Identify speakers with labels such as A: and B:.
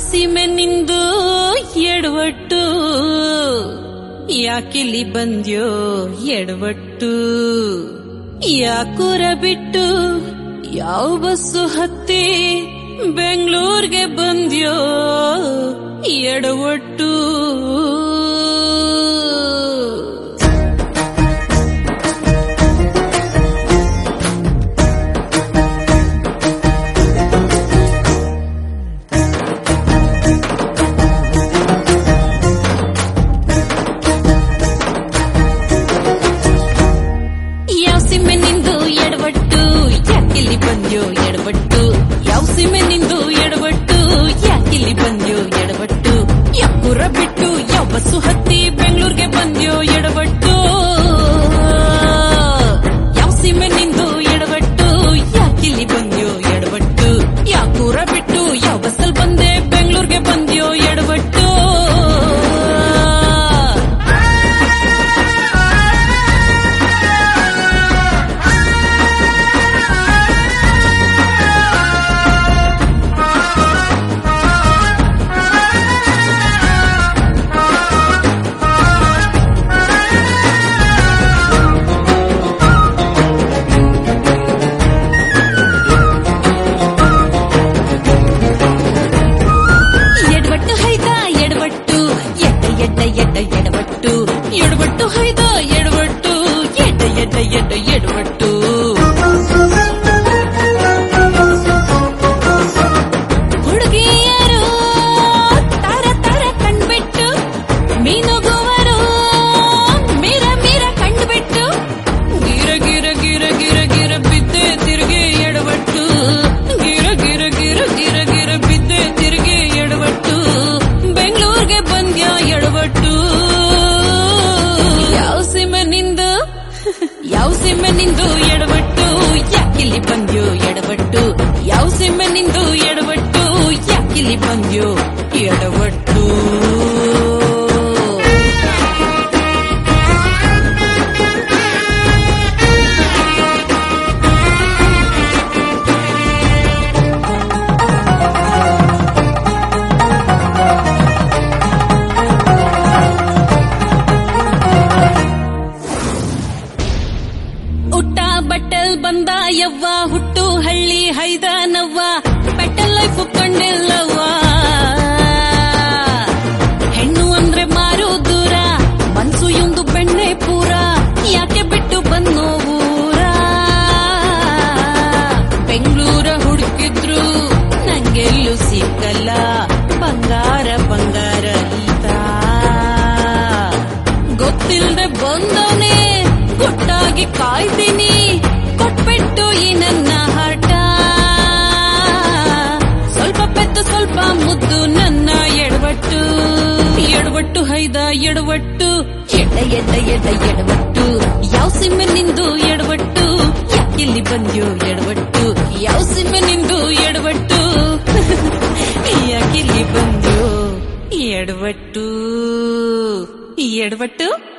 A: ಸೀಮೆ ನಿಂದು ಎಡವಟ್ಟು ಯಾಕಿಲ್ಲಿ ಬಂದ್ಯೋ ಎಡವಟ್ಟು ಯಾಕೂರ ಬಿಟ್ಟು ಯಾವ ಬಸ್ಸು ಹತ್ತಿ ಬೆಂಗಳೂರಿಗೆ ಬಂದ್ಯೋ ಎಡವಟ್ಟು ಬಿಟ್ಟು ಯಾವ ಬಸ್ಸು ಹತ್ತಿ ಬೆಂಗಳೂರಿಗೆ ಬಂದ್ಯೋ ಎಡವಟ್ಟು ಯಾವ ಸೀಮೆ ನಿಂದು ಎಡವಟ್ಟು ಯಾಕಿಲ್ಲಿ ಬಂದ್ಯೋ ಎಡವಟ್ಟು ಯಾಕೂರ ಬಿಟ್ಟು ಯಾವ ಬಸ್ಸಲ್ಲಿ ಬಂದೆ ಬೆಂಗಳೂರಿಗೆ ಬಂದ್ಯೋ ಎಡವಟ್ಟು ಎಡವಟ್ಟು ಹೈದ ಎಡವಟ್ಟು ಎಡ ಎಡ ಎಡ ಎಡವಟ್ಟು ಹುಡುಗಿಯರು ತರ ತರ ಕಂಡ್ಬಿಟ್ಟು ಮೀನುಗುವರು ಮೀರ ಮೀರ ಕಂಡ್ಬಿಟ್ಟು ಗಿರ ಗಿರ ಗಿರ ಗಿರ ಗಿರ ಬಿದ್ದೆ ತಿರುಗಿ ಎಡವಟ್ಟು ಗಿರ ಗಿರ ಗಿರ ಗಿರ ಗಿರ ಬಿದ್ದೆ ತಿರುಗಿ ಎಡವಟ್ಟು ಬೆಂಗಳೂರಿಗೆ ಬಂದ್ಯಾ ಎಡವಟ್ಟು ಯಾವ ಸೀಮೆ ನಿಂದು ಎಡವಟ್ಟು ಯಾಕಿಲ್ಲಿ ಬಂದ್ಯೋ ಎಡವಟ್ಟು ಯಾವ ಸೀಮೆ ನಿಂದು ಎಡವಟ್ಟು ಯಾಕಿಲ್ಲಿ ಬಂದ್ಯೋ ಎಡವಟ್ಟು ಬಟ್ಟಲ್ ಬಂದ ಯವ್ವ ಹುಟ್ಟು ಹಳ್ಳಿ ಹೈದನವ್ವ ಬೆಟ್ಟಲ್ ಲೈಫ್ ಕೊಂಡಿಲ್ಲವ್ವ ಹೆಣ್ಣು ಅಂದ್ರೆ ಮಾರು ದೂರ ಮನ್ಸು ಎಂದು ಬೆಣ್ಣೆ ಪೂರ ಯಾಕೆ ಬಿಟ್ಟು ಬಂದು ಊರ ಬೆಂಗಳೂರ ಹುಡುಕಿದ್ರು ನಂಗೆಲ್ಲೂ ಸಿಕ್ಕಲ್ಲ ಬಂಗಾರ ಬಂಗಾರ ಈತ ಗೊತ್ತಿಲ್ದೆ ಬಂದವನೇ ಗುಟ್ಟಾಗಿ ಕಾಯ್ತೀನಿ ಕೊಟ್ಬಿಟ್ಟು ಈ ನನ್ನ ಹಠ ಸ್ವಲ್ಪ ಪೆದ್ದು ಸ್ವಲ್ಪ ಮುದ್ದು ನನ್ನ ಎಡವಟ್ಟು ಎಡವಟ್ಟು ಹೈದ ಎಡವಟ್ಟು ಎಡ ಎಡ ಎಡ ಎಡವಟ್ಟು ಯಾವ ಸೀಮೆ ನಿಂದು ಎಡವಟ್ಟು ಯಾಕಿಲ್ಲಿ ಬಂದ್ಯೋ ಎಡವಟ್ಟು ಯಾವ ಸೀಮೆ ನಿಂದು ಎಡವಟ್ಟು ಯಾಕಿಲ್ಲಿ ಬಂದ್ಯೋ ಎಡವಟ್ಟು ಎಡವಟ್ಟು